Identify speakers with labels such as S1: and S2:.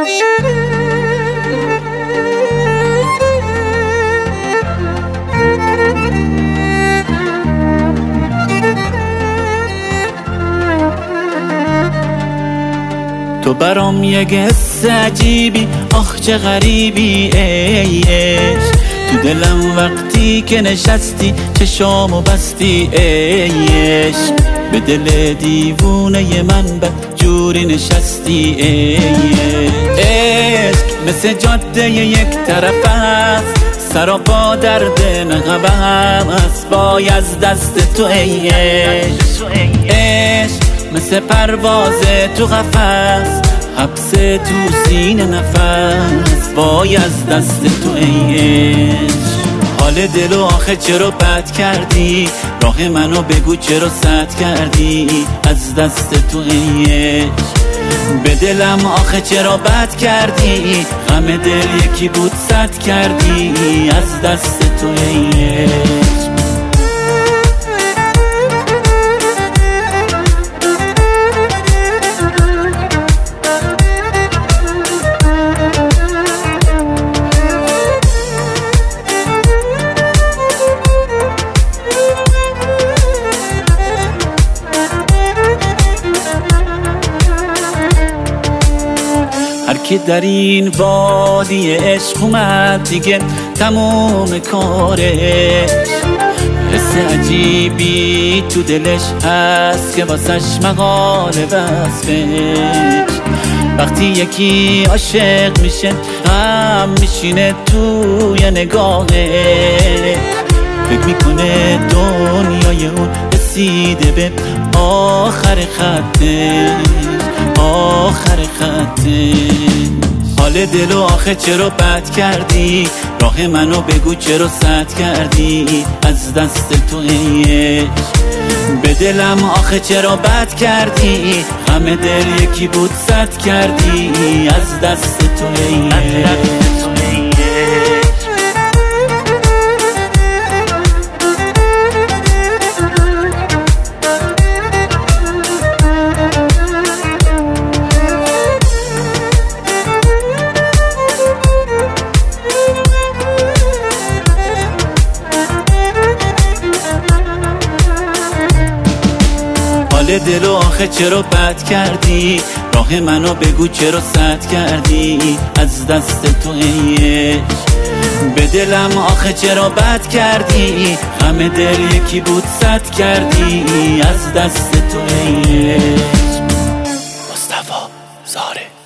S1: تو برام یه قصه عجیبی، آخ چه غریبی ای عشق. تو دلم وقتی که نشستی چشامو بستی ای عشق. به دل دیوونه من بدجوری نشستی ای عشق. مثل جاده یک طرف است، سراپا درد نقبم است، وای از دست تو ای عشق. مثل پرواز تو قفس، حبس تو سینه نفس، وای از دست تو ای عشق. حال دلو آخه چرا بد کردی، راه منو بگو چرا سد کردی، از دست تو ای عشق. به دلم آخه چرا بد کردی، غم دل یکی بود سد کردی، از دست تو ای عشق. هر که در این وادی عشق اومد دیگه تموم کارش. حس عجیبی تو دلش هست که واسش مقاله وصفش. وقتی یکی عاشق میشه غم میشینه توی نگاهه، فکر میکنه دنیای اون رسیده به آخر خطش، آخر خطش. حال دلو آخه چرا بد کردی، راه منو بگو چرا سد کردی، از دست تو ای عشق. به دلم آخه چرا بد کردی، غم دل یکی بود سد کردی، از دست تو ای عشق. حال دلو آخه چرا بد کردی، راه منو بگو چرا سد کردی، از دست تو ای عشق. به دلم آخه چرا بد کردی، غم دل یکی بود سد کردی، از دست تو ای عشق. مصطفی زاره.